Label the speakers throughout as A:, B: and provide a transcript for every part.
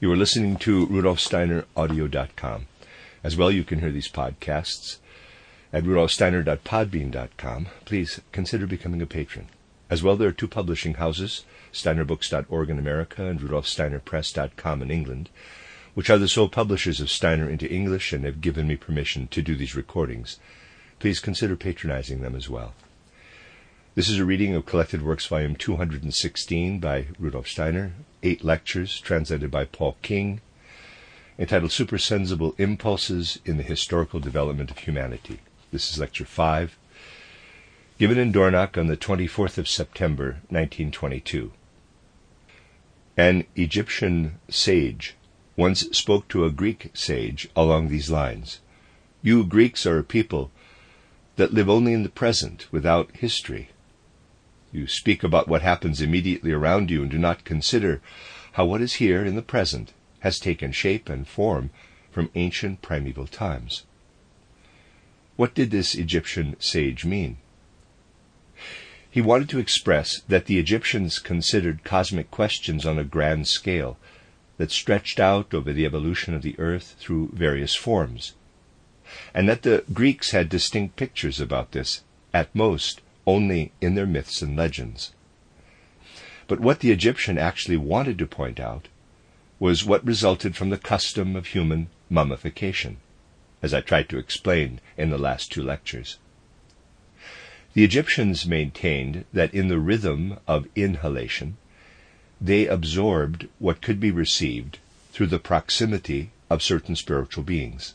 A: You are listening to RudolfSteinerAudio.com. As well, you can hear these podcasts at RudolfSteiner.podbean.com. Please consider becoming a patron. As well, there are two publishing houses, SteinerBooks.org in America and RudolfSteinerPress.com in England, which are the sole publishers of Steiner into English and have given me permission to do these recordings. Please consider patronizing them as well. This is a reading of Collected Works, Volume 216 by Rudolf Steiner, 8 lectures translated by Paul King, entitled Supersensible Impulses in the Historical Development of Humanity. This is Lecture 5, given in Dornach on the 24th of September, 1922. An Egyptian sage once spoke to a Greek sage along these lines: "You Greeks are a people that live only in the present, without history. You speak about what happens immediately around you and do not consider how what is here in the present has taken shape and form from ancient primeval times." What did this Egyptian sage mean? He wanted to express that the Egyptians considered cosmic questions on a grand scale that stretched out over the evolution of the earth through various forms, and that the Greeks had distinct pictures about this, at most only in their myths and legends. But what the Egyptian actually wanted to point out was what resulted from the custom of human mummification, as I tried to explain in the last 2 lectures. The Egyptians maintained that in the rhythm of inhalation, they absorbed what could be received through the proximity of certain spiritual beings.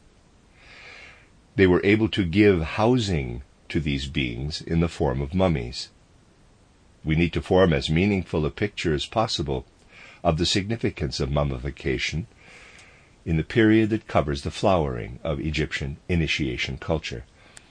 A: They were able to give housing to these beings in the form of mummies. We need to form as meaningful a picture as possible of the significance of mummification in the period that covers the flowering of Egyptian initiation culture.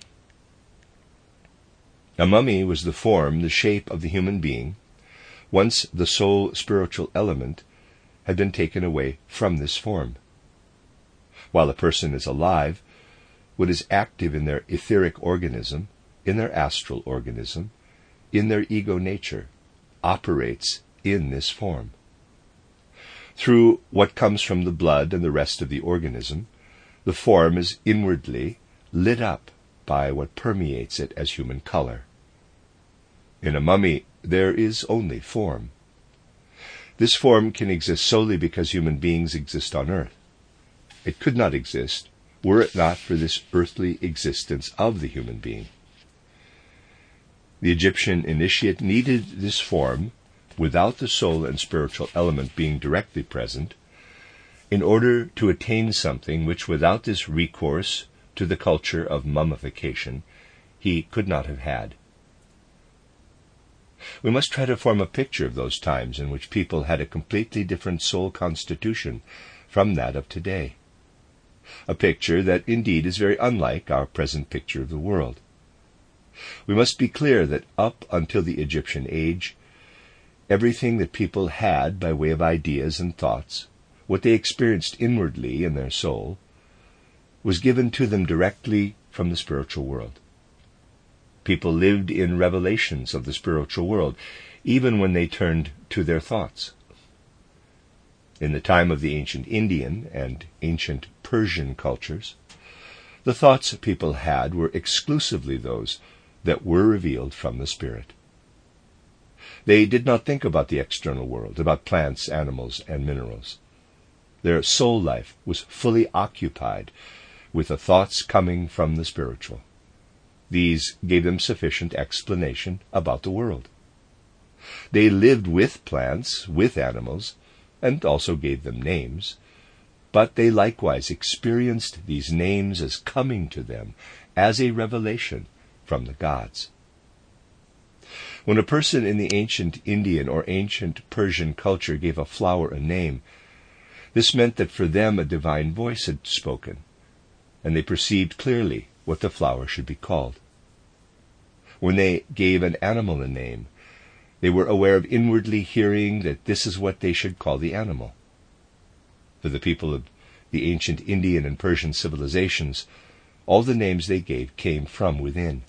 A: A mummy was the form, the shape of the human being, once the sole spiritual element had been taken away from this form. While a person is alive, what is active in their etheric organism, in their astral organism, in their ego nature, operates in this form. Through what comes from the blood and the rest of the organism, the form is inwardly lit up by what permeates it as human color. In a mummy, there is only form. This form can exist solely because human beings exist on earth. It could not exist were it not for this earthly existence of the human being. The Egyptian initiate needed this form, without the soul and spiritual element being directly present, in order to attain something which, without this recourse to the culture of mummification, he could not have had. We must try to form a picture of those times in which people had a completely different soul constitution from that of today. A picture that indeed is very unlike our present picture of the world. We must be clear that up until the Egyptian age, everything that people had by way of ideas and thoughts, what they experienced inwardly in their soul, was given to them directly from the spiritual world. People lived in revelations of the spiritual world, even when they turned to their thoughts. In the time of the ancient Indian and ancient Persian cultures, the thoughts people had were exclusively those that were revealed from the Spirit. They did not think about the external world, about plants, animals, and minerals. Their soul life was fully occupied with the thoughts coming from the spiritual. These gave them sufficient explanation about the world. They lived with plants, with animals, and also gave them names, but they likewise experienced these names as coming to them as a revelation from the gods. When a person in the ancient Indian or ancient Persian culture gave a flower a name, this meant that for them a divine voice had spoken, and they perceived clearly what the flower should be called. When they gave an animal a name, they were aware of inwardly hearing that this is what they should call the animal. For the people of the ancient Indian and Persian civilizations, all the names they gave came from within.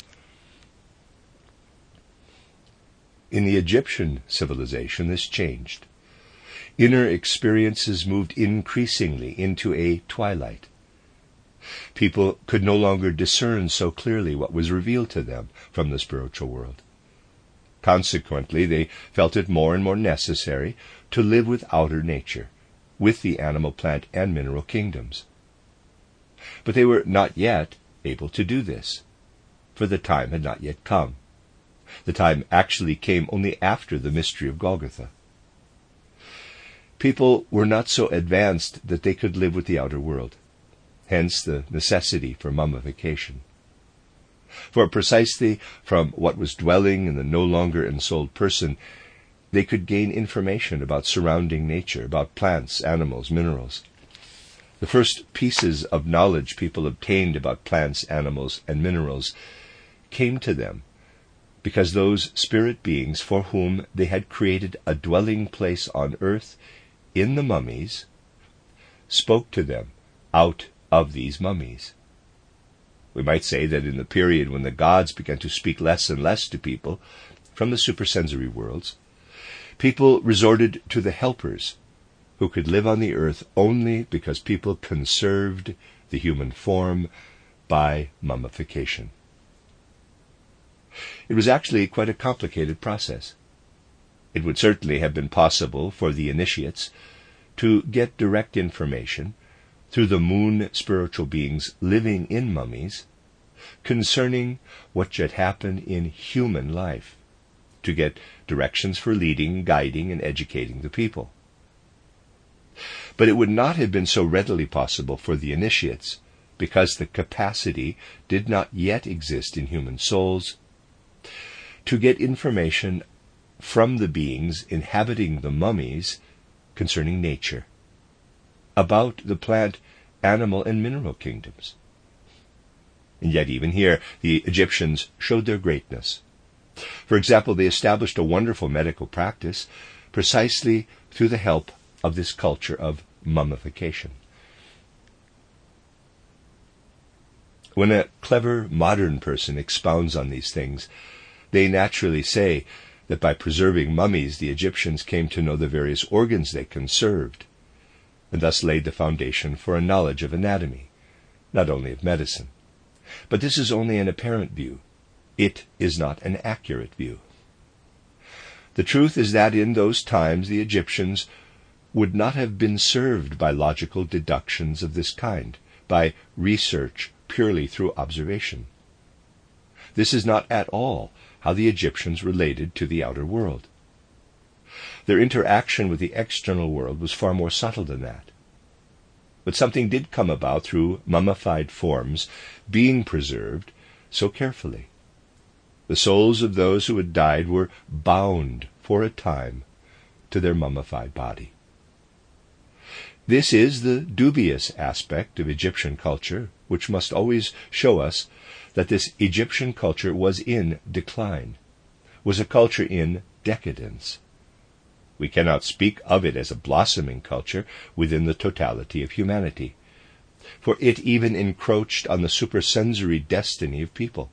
A: In the Egyptian civilization, this changed. inner experiences moved increasingly into a twilight. People could no longer discern so clearly what was revealed to them from the spiritual world. Consequently, they felt it more and more necessary to live with outer nature, with the animal, plant, and mineral kingdoms. But they were not yet able to do this, for the time had not yet come. The time actually came only after the mystery of Golgotha. People were not so advanced that they could live with the outer world, hence the necessity for mummification. For precisely from what was dwelling in the no longer ensouled person, they could gain information about surrounding nature, about plants, animals, minerals. The first pieces of knowledge people obtained about plants, animals, and minerals came to them because those spirit beings for whom they had created a dwelling place on earth in the mummies spoke to them out of these mummies. We might say that in the period when the gods began to speak less and less to people from the supersensory worlds, people resorted to the helpers who could live on the earth only because people conserved the human form by mummification. It was actually quite a complicated process. It would certainly have been possible for the initiates to get direct information through the moon spiritual beings living in mummies concerning what should happen in human life, to get directions for leading, guiding, and educating the people. But it would not have been so readily possible for the initiates, because the capacity did not yet exist in human souls, to get information from the beings inhabiting the mummies concerning nature, about the plant, animal, and mineral kingdoms. And yet even here, the Egyptians showed their greatness. For example, they established a wonderful medical practice precisely through the help of this culture of mummification. When a clever modern person expounds on these things, they naturally say that by preserving mummies, the Egyptians came to know the various organs they conserved, and thus laid the foundation for a knowledge of anatomy, not only of medicine. But this is only an apparent view. It is not an accurate view. The truth is that in those times the Egyptians would not have been served by logical deductions of this kind, by research purely through observation. This is not at all how the Egyptians related to the outer world. Their interaction with the external world was far more subtle than that. But something did come about through mummified forms being preserved so carefully. The souls of those who had died were bound for a time to their mummified body. This is the dubious aspect of Egyptian culture, which must always show us that this Egyptian culture was in decline, was a culture in decadence. We cannot speak of it as a blossoming culture within the totality of humanity, for it even encroached on the supersensory destiny of people.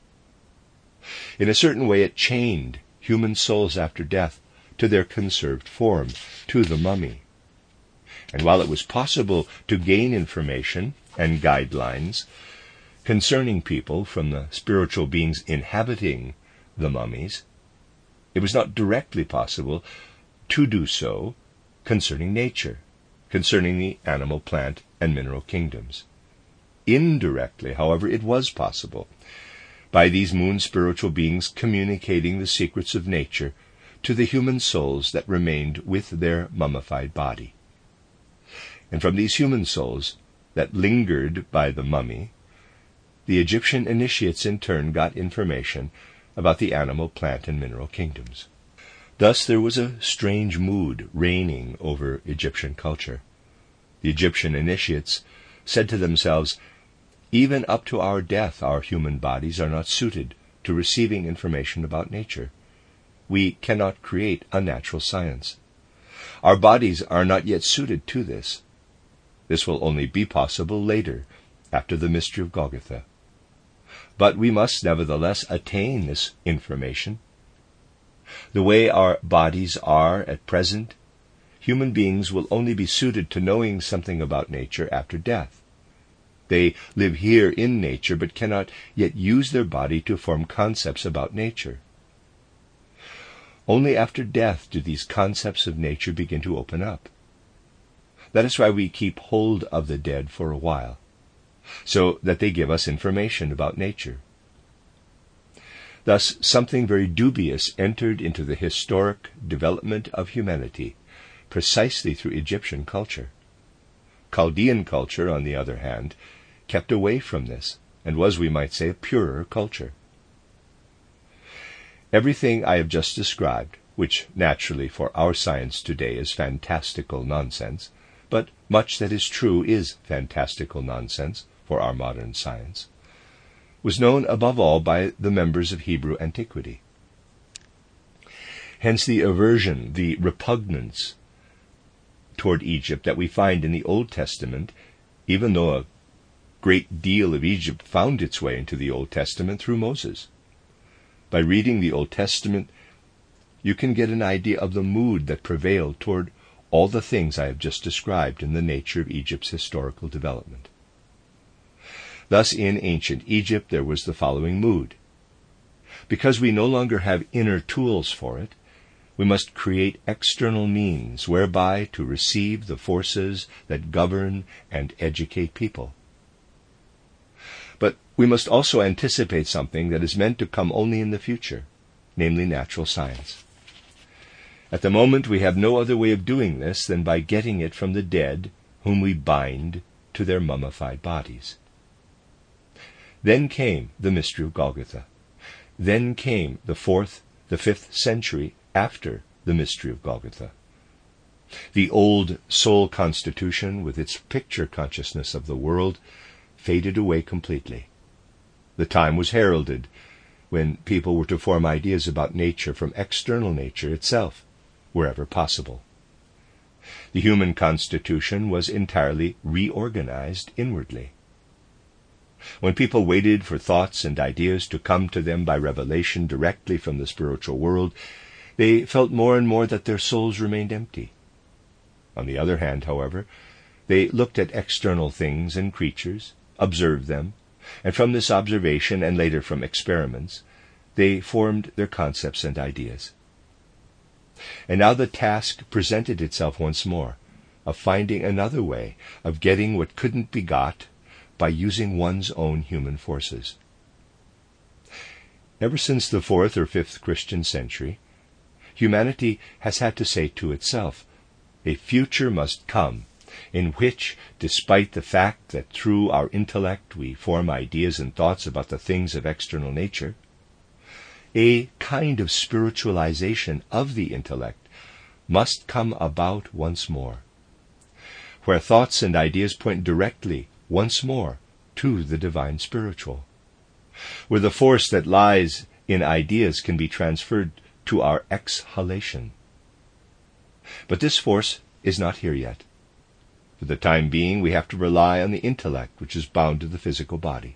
A: In a certain way, it chained human souls after death to their conserved form, to the mummy. And while it was possible to gain information and guidelines concerning people from the spiritual beings inhabiting the mummies, it was not directly possible to do so concerning nature, concerning the animal, plant, and mineral kingdoms. Indirectly, however, it was possible, by these moon spiritual beings communicating the secrets of nature to the human souls that remained with their mummified body. And from these human souls that lingered by the mummy, the Egyptian initiates in turn got information about the animal, plant, and mineral kingdoms. Thus there was a strange mood reigning over Egyptian culture. The Egyptian initiates said to themselves, "Even up to our death, our human bodies are not suited to receiving information about nature. We cannot create a natural science. Our bodies are not yet suited to this. This will only be possible later, after the mystery of Golgotha. But we must nevertheless attain this information. The way our bodies are at present, human beings will only be suited to knowing something about nature after death. They live here in nature, but cannot yet use their body to form concepts about nature. Only after death do these concepts of nature begin to open up. That is why we keep hold of the dead for a while, so that they give us information about nature. Thus, something very dubious entered into the historic development of humanity precisely through Egyptian culture. Chaldean culture, on the other hand, kept away from this, and was, we might say, a purer culture. Everything I have just described, which naturally for our science today is fantastical nonsense, but much that is true is fantastical nonsense for our modern science, was known above all by the members of Hebrew antiquity. Hence the aversion, the repugnance toward Egypt that we find in the Old Testament, even though a great deal of Egypt found its way into the Old Testament through Moses. By reading the Old Testament, you can get an idea of the mood that prevailed toward all the things I have just described in the nature of Egypt's historical development. Thus, in ancient Egypt, there was the following mood. Because we no longer have inner tools for it, we must create external means whereby to receive the forces that govern and educate people. But we must also anticipate something that is meant to come only in the future, namely natural science. At the moment, we have no other way of doing this than by getting it from the dead, whom we bind to their mummified bodies. Then came the mystery of Golgotha. Then came the 4th, the 5th century after the mystery of Golgotha. The old soul constitution, with its picture consciousness of the world, faded away completely. The time was heralded when people were to form ideas about nature from external nature itself, wherever possible. The human constitution was entirely reorganized inwardly. When people waited for thoughts and ideas to come to them by revelation directly from the spiritual world, they felt more and more that their souls remained empty. On the other hand, however, they looked at external things and creatures, observed them, and from this observation, and later from experiments, they formed their concepts and ideas. And now the task presented itself once more, of finding another way of getting what couldn't be got by using one's own human forces. Ever since the 4th or 5th Christian century, humanity has had to say to itself, a future must come in which, despite the fact that through our intellect we form ideas and thoughts about the things of external nature, a kind of spiritualization of the intellect must come about once more, where thoughts and ideas point directly once more to the divine spiritual, where the force that lies in ideas can be transferred to our exhalation. But this force is not here yet. For the time being, we have to rely on the intellect, which is bound to the physical body.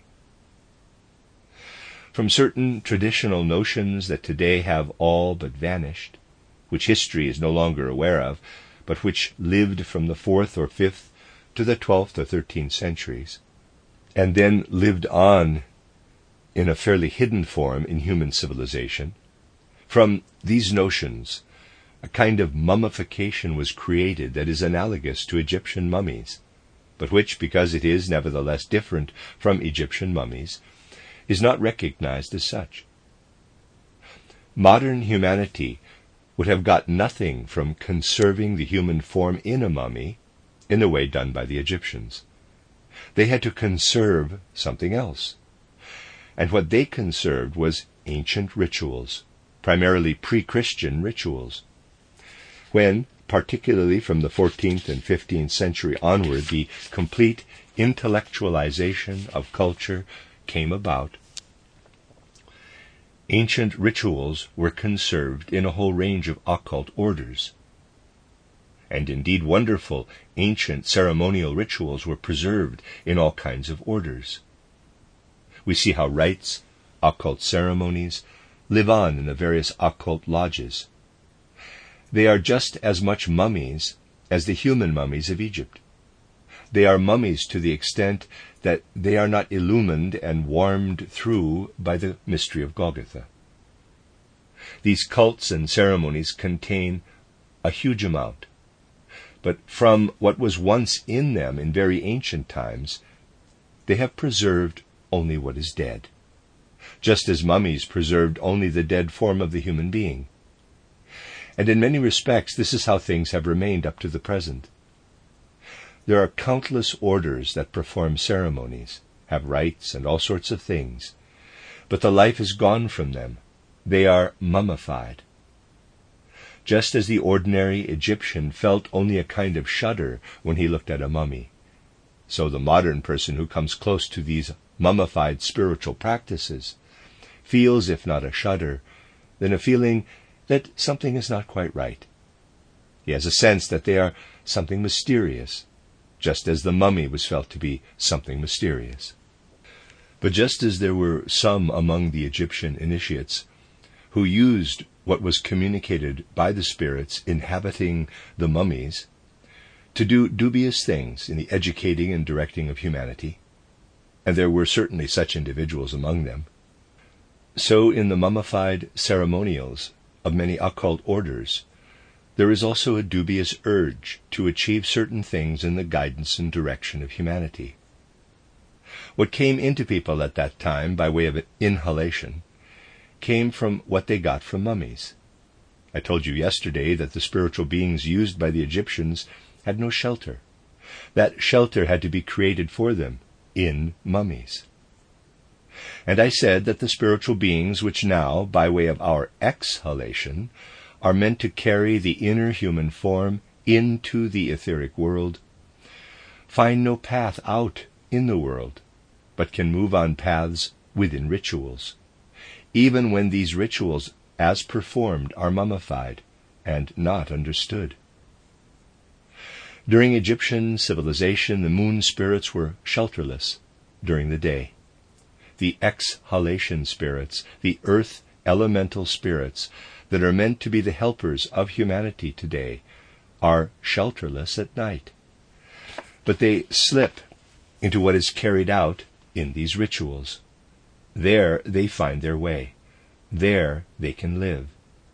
A: From certain traditional notions that today have all but vanished, which history is no longer aware of, but which lived from the 4th or 5th to the 12th or 13th centuries, and then lived on in a fairly hidden form in human civilization, from these notions, a kind of mummification was created that is analogous to Egyptian mummies, but which, because it is nevertheless different from Egyptian mummies, is not recognized as such. Modern humanity would have got nothing from conserving the human form in a mummy in the way done by the Egyptians. They had to conserve something else. And what they conserved was ancient rituals, primarily pre-Christian rituals. When, particularly from the 14th and 15th century onward, the complete intellectualization of culture came about, ancient rituals were conserved in a whole range of occult orders. And indeed wonderful ancient ceremonial rituals were preserved in all kinds of orders. We see how rites, occult ceremonies, live on in the various occult lodges. They are just as much mummies as the human mummies of Egypt. They are mummies to the extent that they are not illumined and warmed through by the mystery of Golgotha. These cults and ceremonies contain a huge amount, but from what was once in them in very ancient times, they have preserved only what is dead, just as mummies preserved only the dead form of the human being. And in many respects, this is how things have remained up to the present. There are countless orders that perform ceremonies, have rites and all sorts of things, but the life is gone from them. They are mummified. Just as the ordinary Egyptian felt only a kind of shudder when he looked at a mummy, so the modern person who comes close to these mummified spiritual practices feels, if not a shudder, then a feeling that something is not quite right. He has a sense that they are something mysterious, just as the mummy was felt to be something mysterious. But just as there were some among the Egyptian initiates who used what was communicated by the spirits inhabiting the mummies to do dubious things in the educating and directing of humanity, and there were certainly such individuals among them, so in the mummified ceremonials of many occult orders, there is also a dubious urge to achieve certain things in the guidance and direction of humanity. What came into people at that time by way of inhalation came from what they got from mummies. I told you yesterday that the spiritual beings used by the Egyptians had no shelter. That shelter had to be created for them in mummies. And I said that the spiritual beings which now, by way of our exhalation, are meant to carry the inner human form into the etheric world, find no path out in the world, but can move on paths within rituals, even when these rituals, as performed, are mummified and not understood. During Egyptian civilization, the moon spirits were shelterless during the day. The exhalation spirits, the earth elemental spirits that are meant to be the helpers of humanity today, are shelterless at night. But they slip into what is carried out in these rituals. There they find their way. There they can live.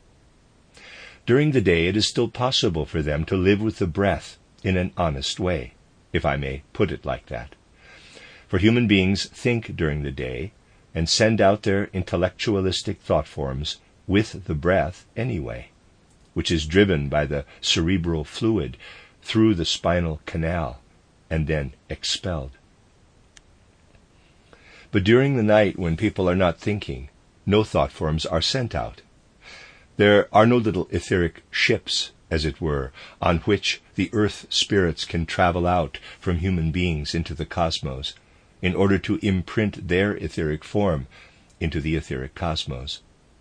A: During the day it is still possible for them to live with the breath in an honest way, if I may put it like that. For human beings think during the day and send out their intellectualistic thought forms with the breath anyway, which is driven by the cerebral fluid through the spinal canal and then expelled. But during the night, when people are not thinking, no thought forms are sent out. There are no little etheric ships, as it were, on which the earth spirits can travel out from human beings into the cosmos in order to imprint their etheric form into the etheric cosmos.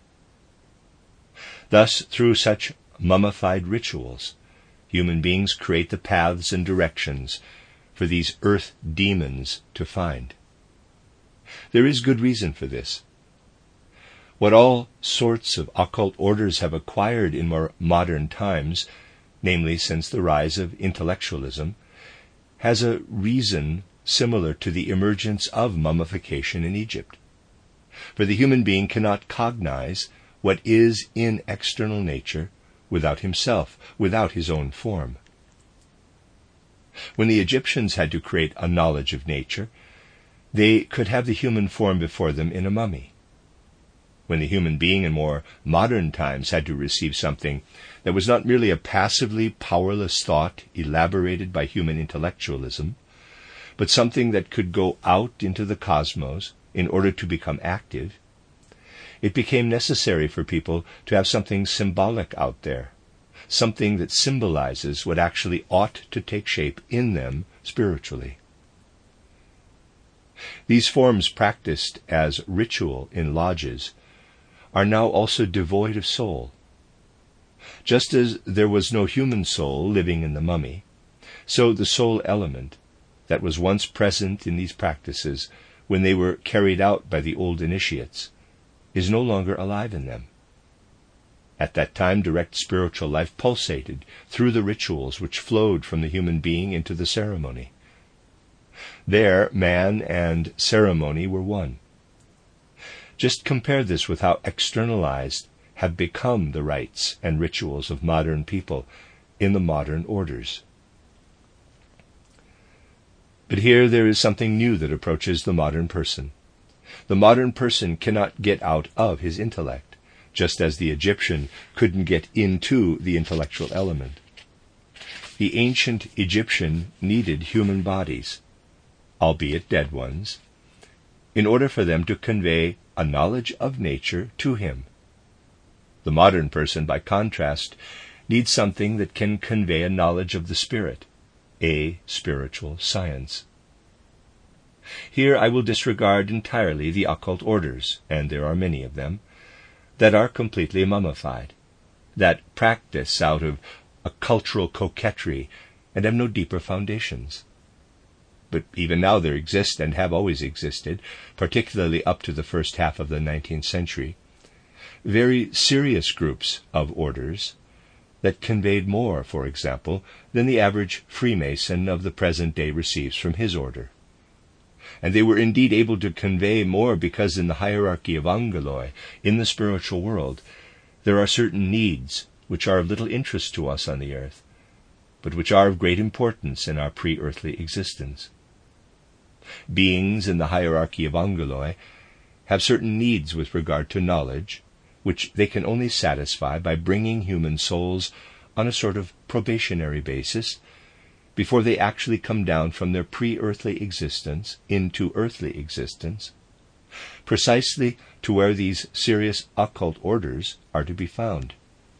A: Thus, through such mummified rituals, human beings create the paths and directions for these earth demons to find. There is good reason for this. What all sorts of occult orders have acquired in more modern times, namely since the rise of intellectualism, has a reason similar to the emergence of mummification in Egypt. For the human being cannot cognize what is in external nature without himself, without his own form. When the Egyptians had to create a knowledge of nature, they could have the human form before them in a mummy. When the human being in more modern times had to receive something that was not merely a passively powerless thought elaborated by human intellectualism, but something that could go out into the cosmos in order to become active, it became necessary for people to have something symbolic out there, something that symbolizes what actually ought to take shape in them spiritually. These forms practiced as ritual in lodges are now also devoid of soul. Just as there was no human soul living in the mummy, so the soul element that was once present in these practices when they were carried out by the old initiates is no longer alive in them. At that time, direct spiritual life pulsated through the rituals which flowed from the human being into the ceremony. There, man and ceremony were one. Just compare this with how externalized have become the rites and rituals of modern people in the modern orders. But here there is something new that approaches the modern person. The modern person cannot get out of his intellect, just as the Egyptian couldn't get into the intellectual element. The ancient Egyptian needed human bodies, albeit dead ones, in order for them to convey a knowledge of nature to him. The modern person, by contrast, needs something that can convey a knowledge of the spirit, a spiritual science. Here I will disregard entirely the occult orders, and there are many of them, that are completely mummified, that practice out of a cultural coquetry and have no deeper foundations. But even now there exist, and have always existed, particularly up to the first half of the 19th century, very serious groups of orders that conveyed more, for example, than the average Freemason of the present day receives from his order. And they were indeed able to convey more because in the hierarchy of Angeloi, in the spiritual world, there are certain needs which are of little interest to us on the earth, but which are of great importance in our pre-earthly existence. Beings in the hierarchy of Angeloi have certain needs with regard to knowledge, which they can only satisfy by bringing human souls on a sort of probationary basis before they actually come down from their pre-earthly existence into earthly existence, precisely to where these serious occult orders are to be found.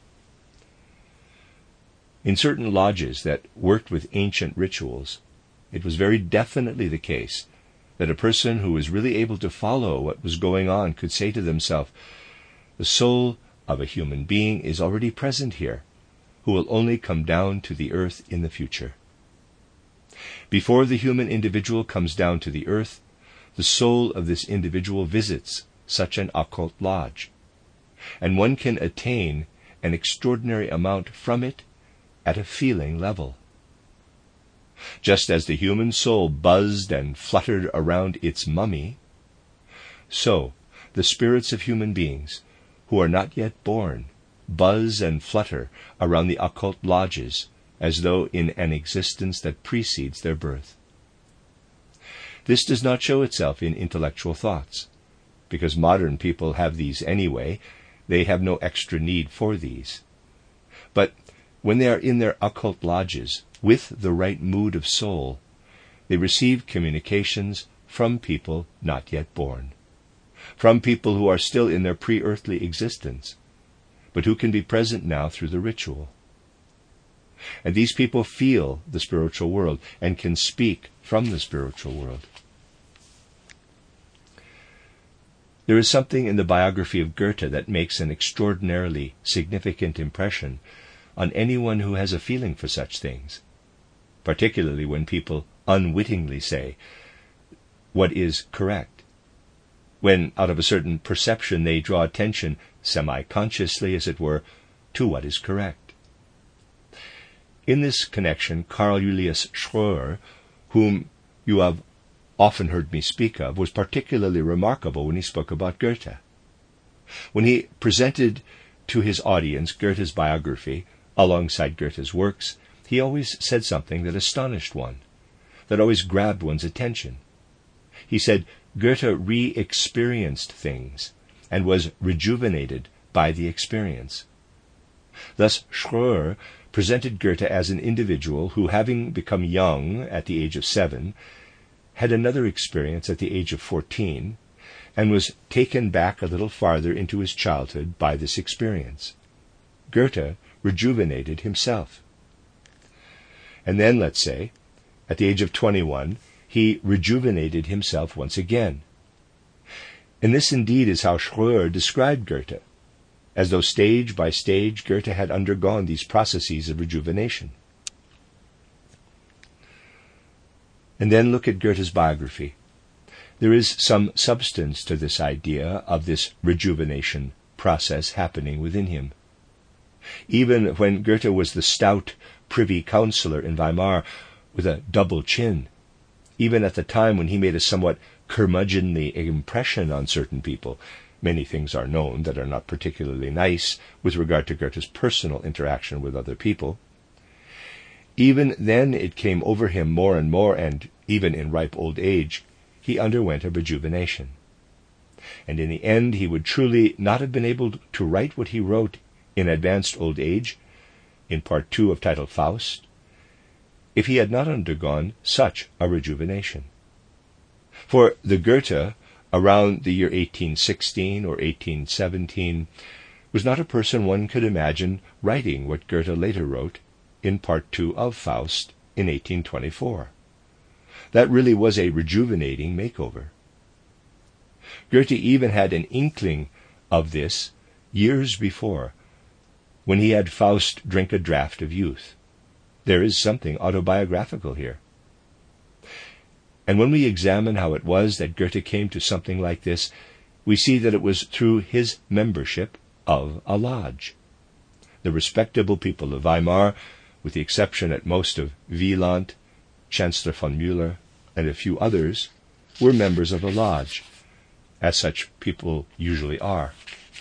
A: In certain lodges that worked with ancient rituals, it was very definitely the case that a person who was really able to follow what was going on could say to themselves, "The soul of a human being is already present here, who will only come down to the earth in the future." Before the human individual comes down to the earth, the soul of this individual visits such an occult lodge, and one can attain an extraordinary amount from it at a feeling level. Just as the human soul buzzed and fluttered around its mummy, so the spirits of human beings, who are not yet born, buzz and flutter around the occult lodges as though in an existence that precedes their birth. This does not show itself in intellectual thoughts, because modern people have these anyway. They have no extra need for these. But when they are in their occult lodges, with the right mood of soul, they receive communications from people not yet born, from people who are still in their pre-earthly existence, but who can be present now through the ritual. And these people feel the spiritual world and can speak from the spiritual world. There is something in the biography of Goethe that makes an extraordinarily significant impression on anyone who has a feeling for such things, particularly when people unwittingly say what is correct, when out of a certain perception they draw attention, semi-consciously as it were, to what is correct. In this connection, Carl Julius Schroer, whom you have often heard me speak of, was particularly remarkable when he spoke about Goethe. When he presented to his audience Goethe's biography, alongside Goethe's works, he always said something that astonished one, that always grabbed one's attention. He said Goethe re-experienced things and was rejuvenated by the experience. Thus Schroer presented Goethe as an individual who, having become young at the age of 7, had another experience at the age of 14, and was taken back a little farther into his childhood by this experience. Goethe rejuvenated himself. And then, let's say, at the age of 21, he rejuvenated himself once again. And this indeed is how Schroer described Goethe, as though stage by stage Goethe had undergone these processes of rejuvenation. And then look at Goethe's biography. There is some substance to this idea of this rejuvenation process happening within him. Even when Goethe was the stout privy councillor in Weimar with a double chin, even at the time when he made a somewhat curmudgeonly impression on certain people, many things are known that are not particularly nice with regard to Goethe's personal interaction with other people. Even then it came over him more and more, and even in ripe old age, he underwent a rejuvenation. And in the end he would truly not have been able to write what he wrote in advanced old age, in Part 2 of Title Faust, if he had not undergone such a rejuvenation. For the Goethe around the year 1816 or 1817 was not a person one could imagine writing what Goethe later wrote in Part 2 of Faust in 1824. That really was a rejuvenating makeover. Goethe even had an inkling of this years before, when he had Faust drink a draught of youth. There is something autobiographical here. And when we examine how it was that Goethe came to something like this, we see that it was through his membership of a lodge. The respectable people of Weimar, with the exception at most of Wieland, Chancellor von Müller, and a few others, were members of a lodge, as such people usually are.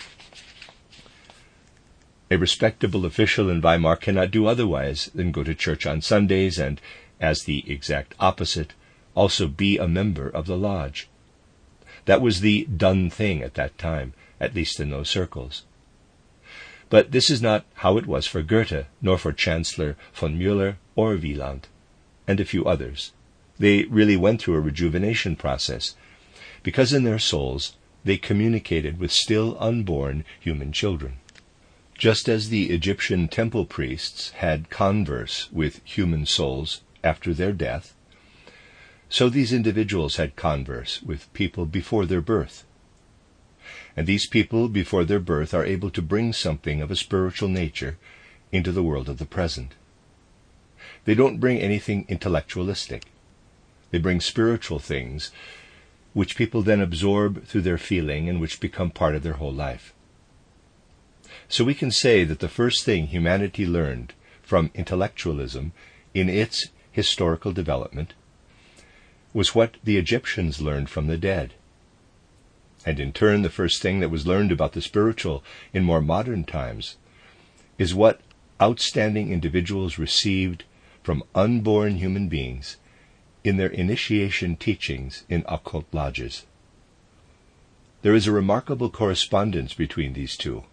A: A respectable official in Weimar cannot do otherwise than go to church on Sundays and, as the exact opposite, also be a member of the lodge. That was the done thing at that time, at least in those circles. But this is not how it was for Goethe, nor for Chancellor von Müller or Wieland, and a few others. They really went through a rejuvenation process, because in their souls they communicated with still unborn human children. Just as the Egyptian temple priests had converse with human souls after their death, so these individuals had converse with people before their birth. And these people before their birth are able to bring something of a spiritual nature into the world of the present. They don't bring anything intellectualistic. They bring spiritual things which people then absorb through their feeling and which become part of their whole life. So we can say that the first thing humanity learned from intellectualism in its historical development was what the Egyptians learned from the dead. And in turn, the first thing that was learned about the spiritual in more modern times is what outstanding individuals received from unborn human beings in their initiation teachings in occult lodges. There is a remarkable correspondence between these two.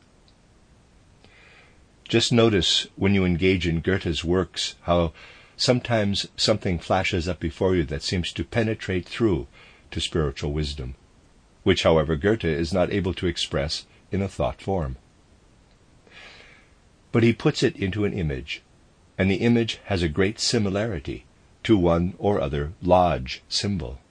A: Just notice when you engage in Goethe's works how sometimes something flashes up before you that seems to penetrate through to spiritual wisdom, which, however, Goethe is not able to express in a thought form. But he puts it into an image, and the image has a great similarity to one or other lodge symbol.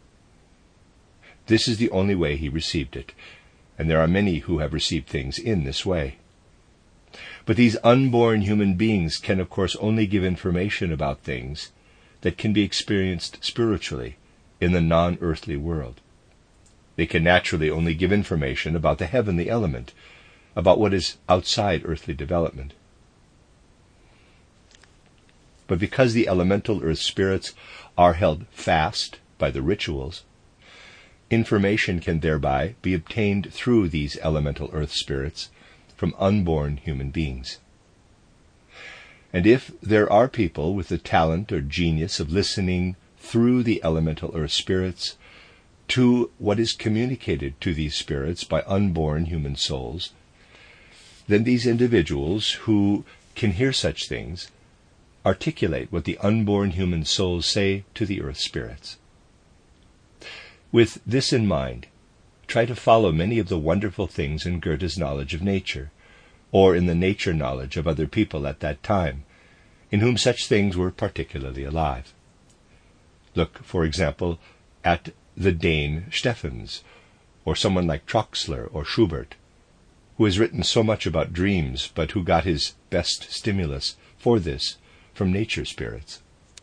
A: This is the only way he received it, and there are many who have received things in this way. But these unborn human beings can, of course, only give information about things that can be experienced spiritually in the non-earthly world. They can naturally only give information about the heavenly element, about what is outside earthly development. But because the elemental earth spirits are held fast by the rituals, information can thereby be obtained through these elemental earth spirits from unborn human beings. And if there are people with the talent or genius of listening through the elemental earth spirits to what is communicated to these spirits by unborn human souls, then these individuals who can hear such things articulate what the unborn human souls say to the earth spirits. With this in mind, try to follow many of the wonderful things in Goethe's knowledge of nature, or in the nature knowledge of other people at that time, in whom such things were particularly alive. Look, for example, at the Dane Stephens, or someone like Troxler or Schubert, who has written so much about dreams, but who got his best stimulus for this from nature spirits.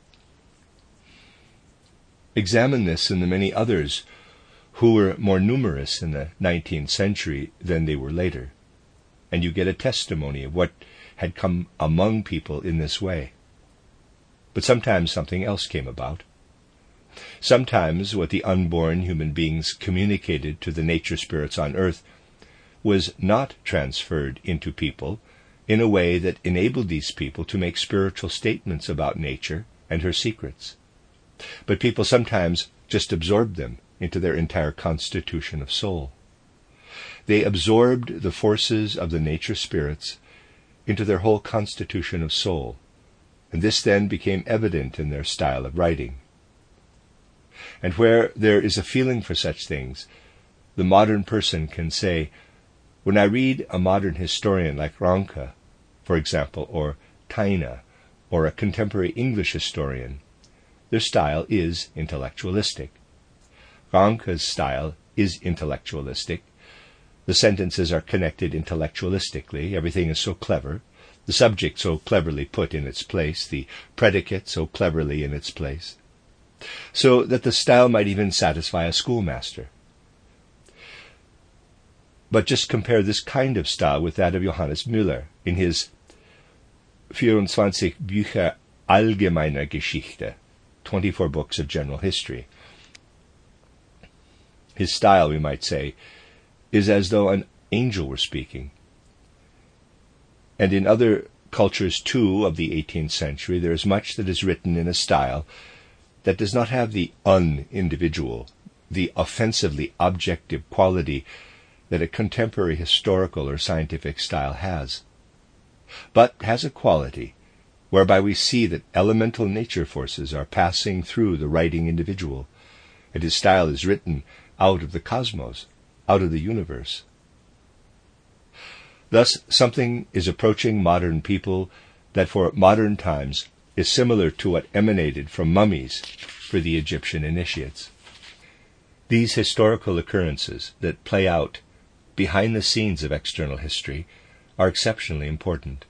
A: Examine this in the many others who were more numerous in the 19th century than they were later, and you get a testimony of what had come among people in this way. But sometimes something else came about. Sometimes what the unborn human beings communicated to the nature spirits on earth was not transferred into people in a way that enabled these people to make spiritual statements about nature and her secrets. But people sometimes just absorbed them into their entire constitution of soul. They absorbed the forces of the nature spirits into their whole constitution of soul, and this then became evident in their style of writing. And where there is a feeling for such things, the modern person can say, when I read a modern historian like Ranke, for example, or Taine, or a contemporary English historian, their style is intellectualistic. Ranke's style is intellectualistic. The sentences are connected intellectualistically. Everything is so clever. The subject so cleverly put in its place. The predicate so cleverly in its place. So that the style might even satisfy a schoolmaster. But just compare this kind of style with that of Johannes Müller in his 24 Bücher allgemeiner Geschichte, 24 books of general history. His style, we might say, is as though an angel were speaking. And in other cultures, too, of the 18th century, there is much that is written in a style that does not have the unindividual, the offensively objective quality that a contemporary historical or scientific style has, but has a quality whereby we see that elemental nature forces are passing through the writing individual, and his style is written out of the cosmos, out of the universe. Thus, something is approaching modern people that for modern times is similar to what emanated from mummies for the Egyptian initiates. These historical occurrences that play out behind the scenes of external history are exceptionally important.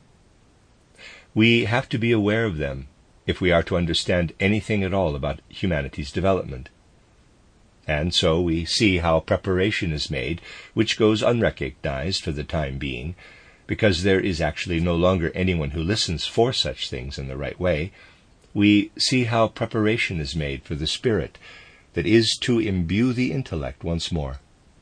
A: We have to be aware of them if we are to understand anything at all about humanity's development. And so we see how preparation is made, which goes unrecognized for the time being, because there is actually no longer anyone who listens for such things in the right way. We see how preparation is made for the spirit that is to imbue the intellect once more.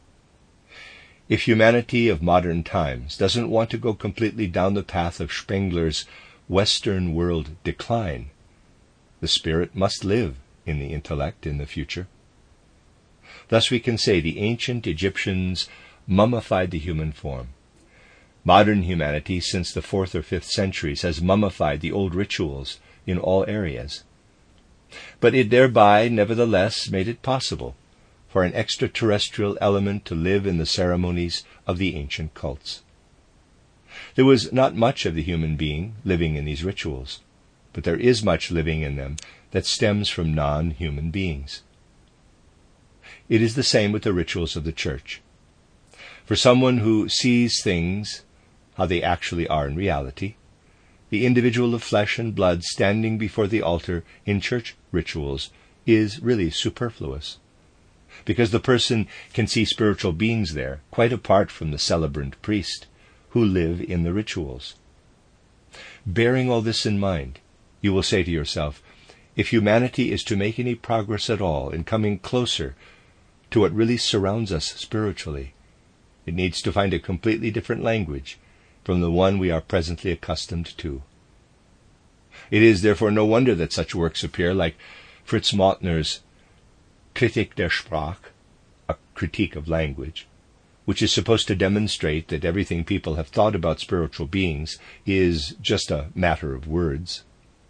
A: If humanity of modern times doesn't want to go completely down the path of Spengler's Western world decline, the spirit must live in the intellect in the future. Thus we can say the ancient Egyptians mummified the human form. Modern humanity, since the 4th or 5th centuries, has mummified the old rituals in all areas. But it thereby, nevertheless, made it possible for an extraterrestrial element to live in the ceremonies of the ancient cults. There was not much of the human being living in these rituals, but there is much living in them that stems from non-human beings. It is the same with the rituals of the Church. For someone who sees things how they actually are in reality, the individual of flesh and blood standing before the altar in church rituals is really superfluous, because the person can see spiritual beings there, quite apart from the celebrant priest, who live in the rituals. Bearing all this in mind, you will say to yourself, if humanity is to make any progress at all in coming closer to what really surrounds us spiritually, it needs to find a completely different language from the one we are presently accustomed to. It is therefore no wonder that such works appear like Fritz Mautner's Kritik der Sprache, a critique of language, which is supposed to demonstrate that everything people have thought about spiritual beings is just a matter of words.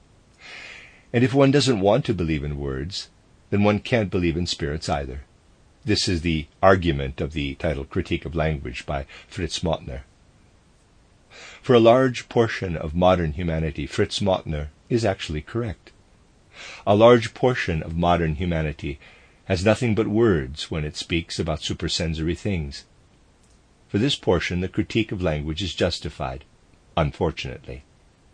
A: And if one doesn't want to believe in words, then one can't believe in spirits either. This is the argument of the title Critique of Language by Fritz Mautner. For a large portion of modern humanity, Fritz Mautner is actually correct. A large portion of modern humanity has nothing but words when it speaks about supersensory things. For this portion, the critique of language is justified, unfortunately.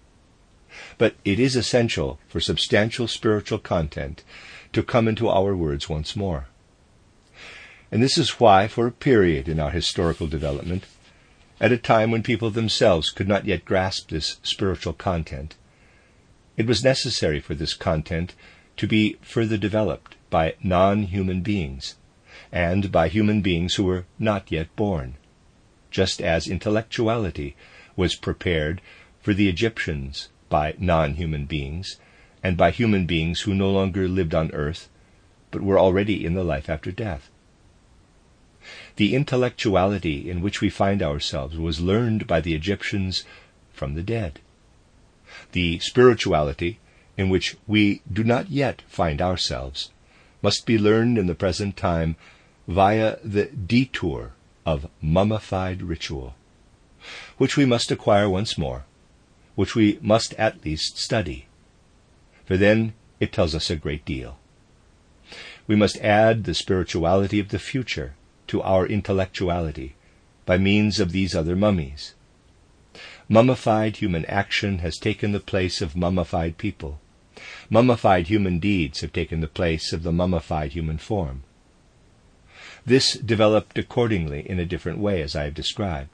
A: But it is essential for substantial spiritual content to come into our words once more. And this is why, for a period in our historical development, at a time when people themselves could not yet grasp this spiritual content. It was necessary for this content to be further developed by non-human beings, and by human beings who were not yet born, just as intellectuality was prepared for the Egyptians by non-human beings, and by human beings who no longer lived on earth, but were already in the life after death. The intellectuality in which we find ourselves was learned by the Egyptians from the dead. The spirituality in which we do not yet find ourselves must be learned in the present time via the detour of mummified ritual, which we must acquire once more, which we must at least study, for then it tells us a great deal. We must add the spirituality of the future to our intellectuality by means of these other mummies. Mummified human action has taken the place of mummified people. Mummified human deeds have taken the place of the mummified human form. This developed accordingly in a different way, as I have described.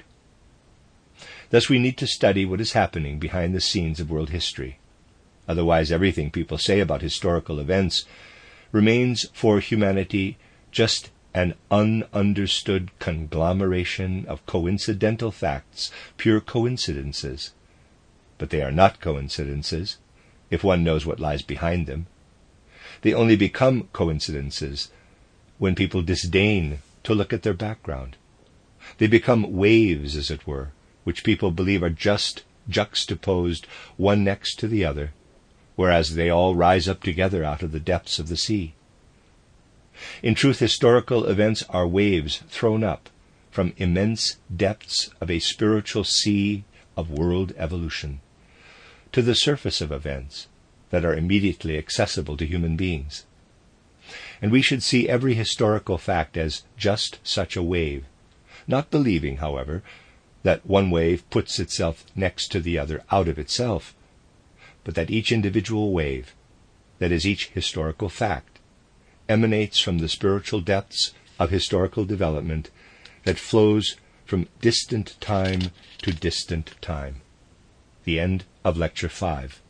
A: Thus we need to study what is happening behind the scenes of world history. Otherwise, everything people say about historical events remains for humanity just an ununderstood conglomeration of coincidental facts, pure coincidences. But they are not coincidences, if one knows what lies behind them. They only become coincidences when people disdain to look at their background. They become waves, as it were, which people believe are just juxtaposed one next to the other, whereas they all rise up together out of the depths of the sea. In truth, historical events are waves thrown up from immense depths of a spiritual sea of world evolution to the surface of events that are immediately accessible to human beings. And we should see every historical fact as just such a wave, not believing, however, that one wave puts itself next to the other out of itself, but that each individual wave, that is, each historical fact, emanates from the spiritual depths of historical development that flows from distant time to distant time. The end of Lecture 5.